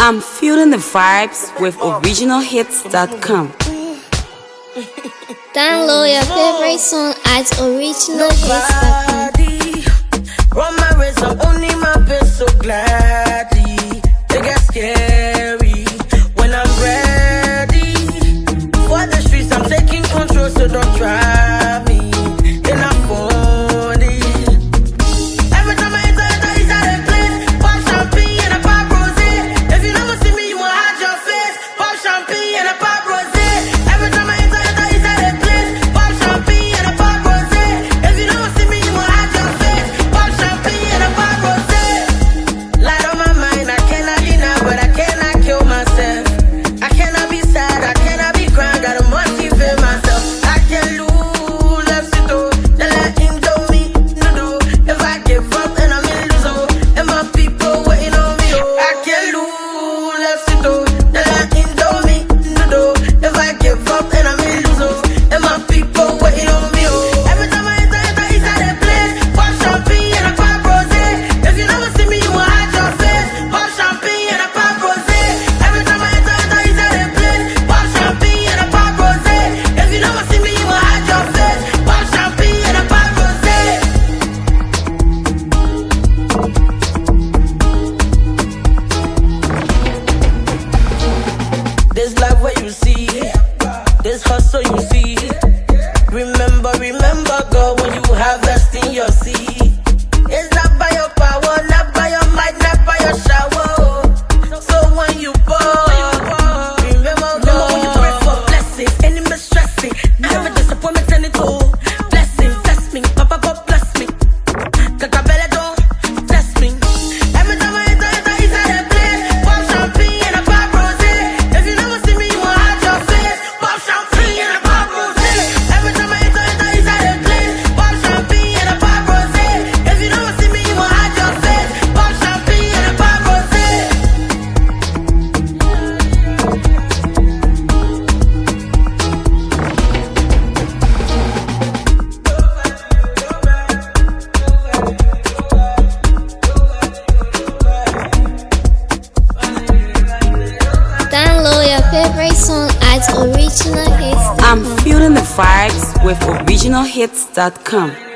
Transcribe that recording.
I'm feeling the vibes with originalhits.com. Download your favorite song at originalhits.com. Run my race, I'm only my best, so gladly. They get scary when I'm ready. For the streets, I'm taking control, so don't try me. Then I'm funny. Every time I enter, it's at a place. Pop champagne and a pop rosé. If you never see me, you won't hide your face. Pop champagne and a pop rosé. Every time I enter, it's at a place. Pop champagne and a pop rosé. If you never see me, you won't hide your face. Pop champagne and a pop rosé. Light on my mind, I cannot deny, but I cannot kill myself. I cannot be sad, I cannot be crying, gotta motivate myself. I can lose, left it all, then let him do me, no. If I give up, then I'm in lose, oh. And my people waiting on me, oh. I can lose, left it all, then let him do me, no. If I give up, then I'm in lose, oh. And my people waiting on me, oh. Every time I enter, it's at a place. Pop champagne and a pop rosé. If you never see me, you won't hide your face. Pop champagne and a pop rosé. Every time I enter, it's at a place. Pop champagne and a pop rosé. If you never see me, you won't hide your face. Pop champagne and a pop rosé. This life where you see, this hustle you see. Remember, God, when you harvest in your seed. It's not by your power, not by your might, not by your shower. So when you fall, remember when you pray for blessings, enemies stressing. Every disappointment turn into blessing. Bless me, Papa God bless me. Kakabele don't test me. Every time I enter, it's at a place. Pop champagne and a pop rosé. If you never see me, you won't hide your face. Pop champagne and a pop rosé. Every time I enter, it's at a place. Pop champagne and a pop rosé. If you never see me, you won't hide your face. Pop champagne and a pop rosé. Download your favorite song at originalhits.com. I'm feeling the vibes with originalhits.com.